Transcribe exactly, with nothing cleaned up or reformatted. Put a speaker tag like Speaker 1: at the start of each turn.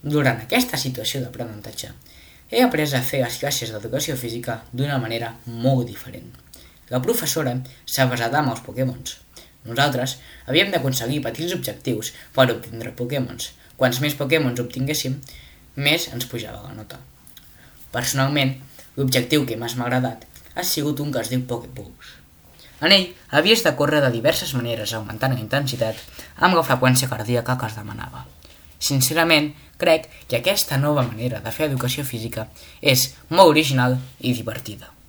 Speaker 1: Durant aquesta situació d'aprenentatge, he après a fer les classes d'educació física d'una manera molt diferent. La professora s'ha basat en els Pokémons. Nosaltres havíem d'aconseguir petits objectius per obtindre Pokémons. Quants més Pokémons obtinguéssim, més ens pujava la nota. Personalment, l'objectiu que més m'ha agradat ha sigut un que es diu Pokébooks. En ell havies de córrer de diverses maneres augmentant la intensitat amb la freqüència cardíaca que es demanava. Sincerament, crec que aquesta nova manera de fer educació física és molt original i divertida.